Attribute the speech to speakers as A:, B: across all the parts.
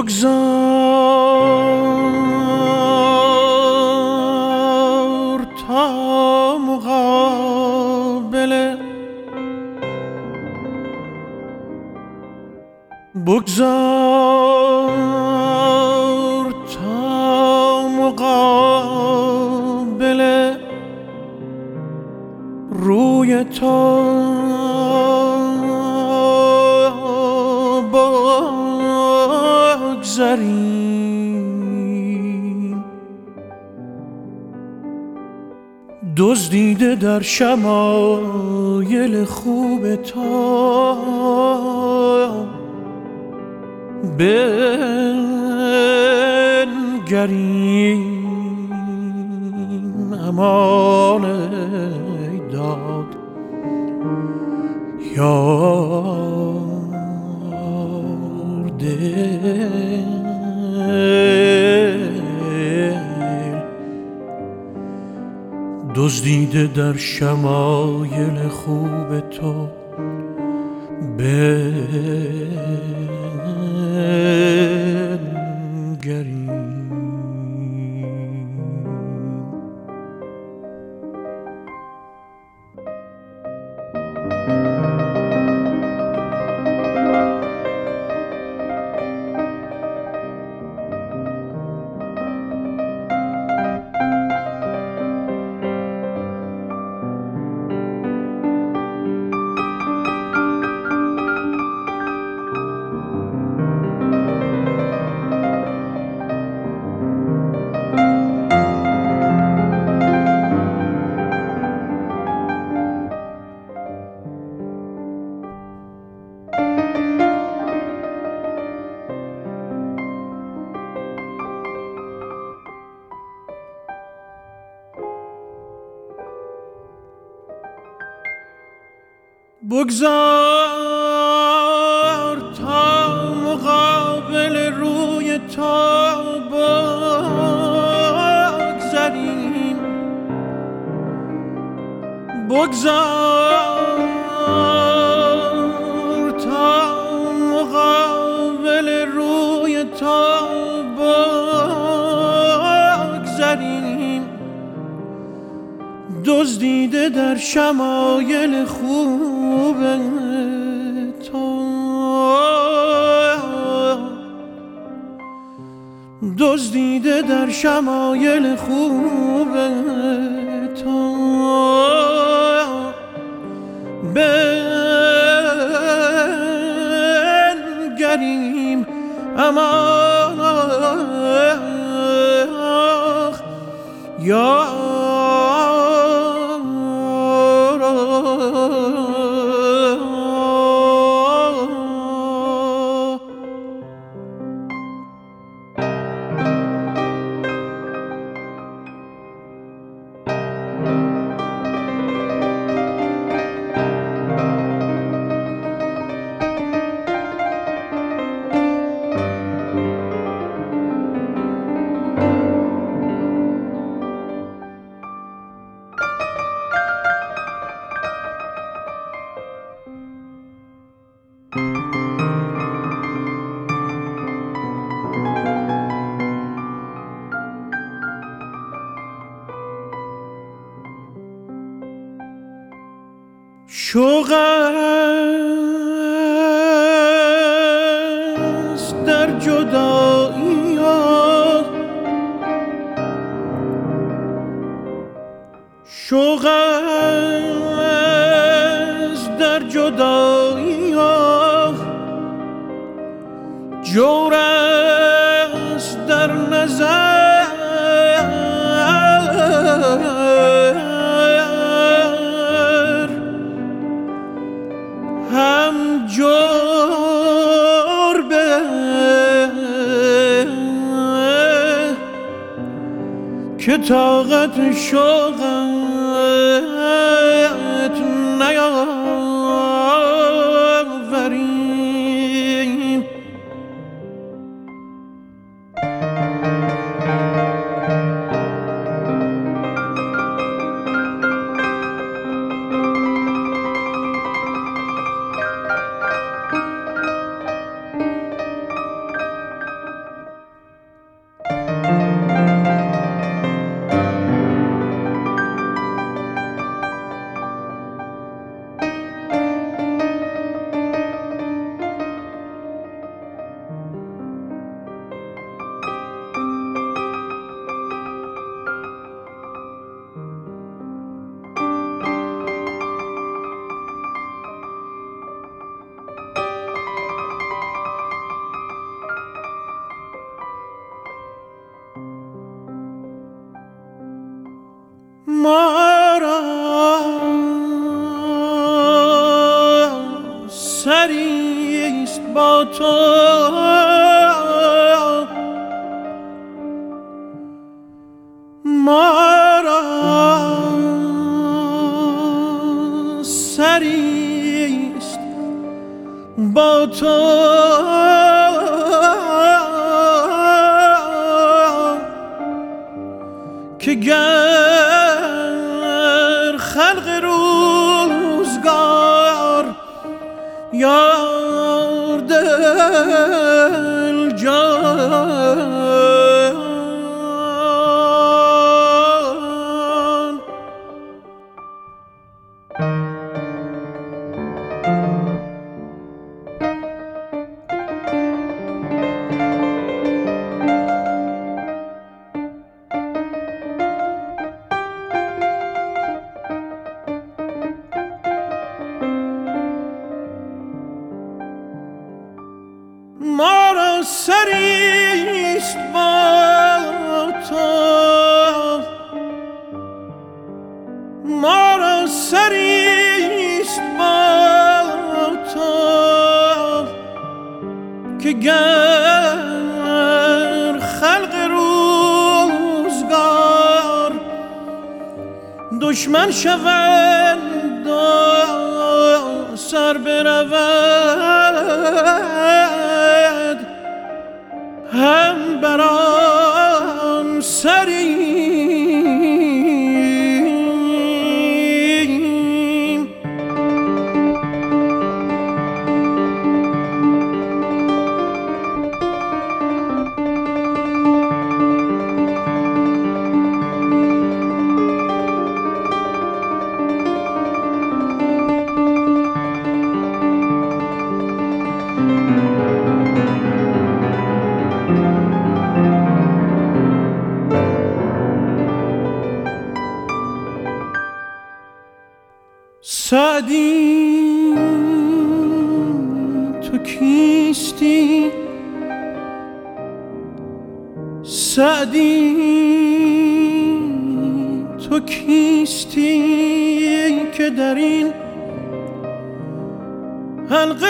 A: بگذار تا مقابل بگذار تا مقابل روی تو بگذریم، دزدیده در شمایل خوب تو بنگریم. امان ای داد یار دل، دزدیده در شمایل خوب تو بنگریم. بگذار تا مقابل روی تو بگذریم، بگذار تا مقابل روی تو بگذریم، دزدیده در شمایل خوب تو، دزدیده در شمایل خوب تو بنگریم. امان یا شوق است در جدایی ها، شوق است در جدایی ها، جور است در نظر هم جور به که طاقت شوقت نیاوریم. ما را سریست با تو ما را سریست با تو که گر خلق روزگار یار دل جان ما را سریست با تو ما را سریست با تو که گر خلق روزگار دشمن شوند و سر برود هم برام سریم سعدی تو کیستی سعدی تو کیستی که در این حلقه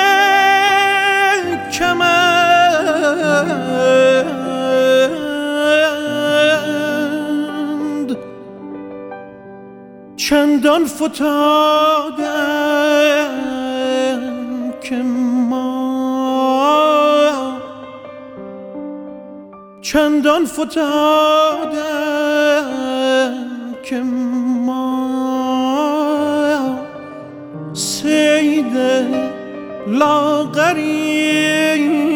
A: کمند چندان فتادم که ما چندان فتادم که ما صید لاغریم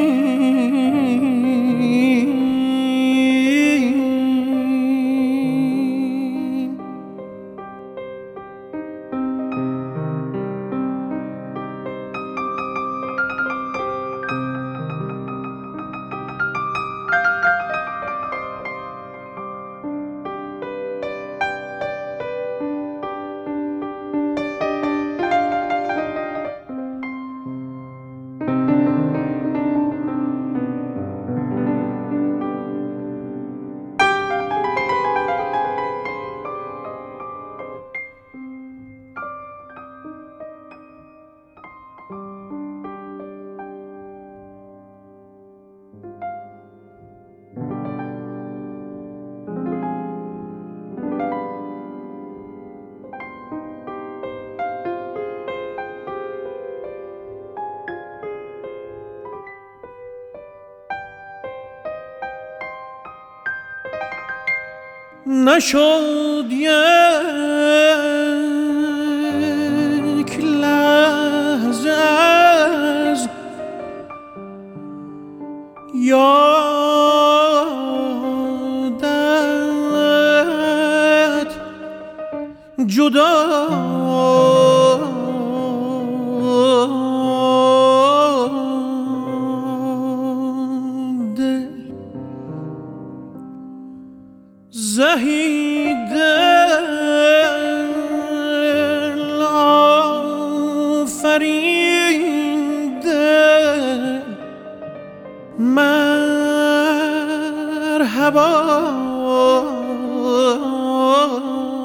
A: نشد یک لحظه از یادت جدا زهی دل آفرینده مرحبا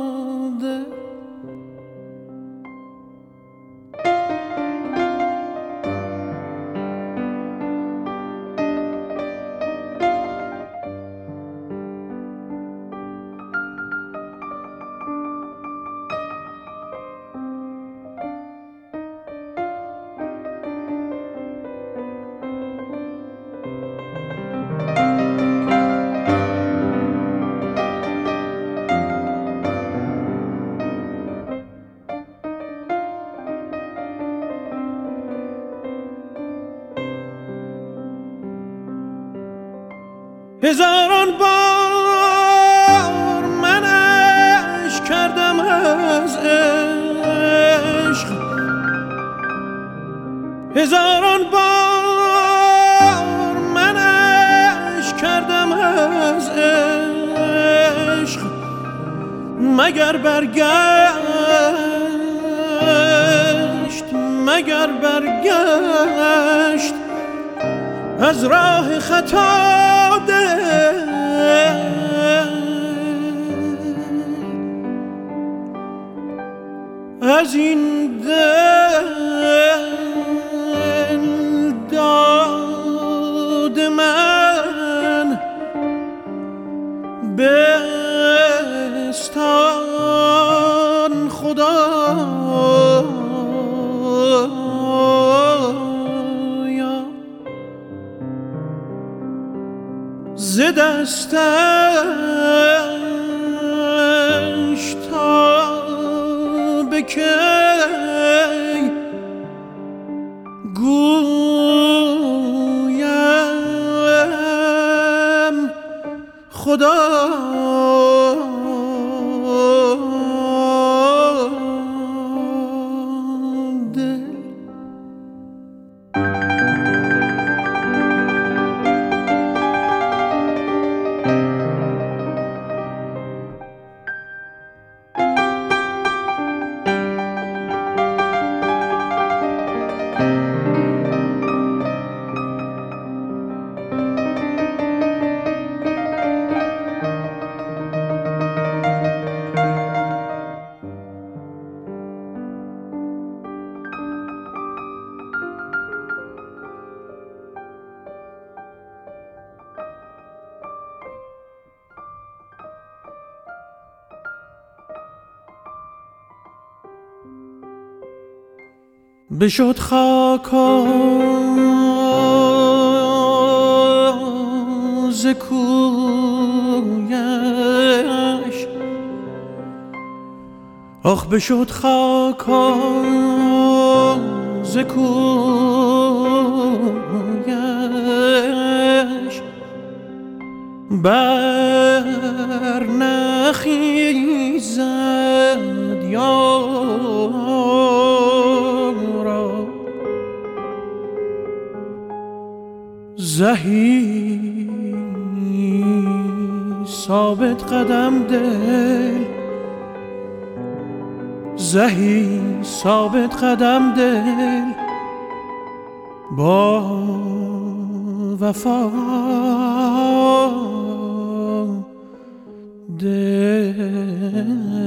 A: هزاران بار منش کردم از عشق، هزاران بار منش کردم از عشق، مگر برگشت از راه خطا دل، از این دل داد من بستان خدایا، ز دستش تا به کی گویم خدا بشد خاکا ز کویش، آخ بشد خاکا ز کویش، بر نخیزد یارا زهی ثابت قدم دل، زهی ثابت قدم دل با وفا دل.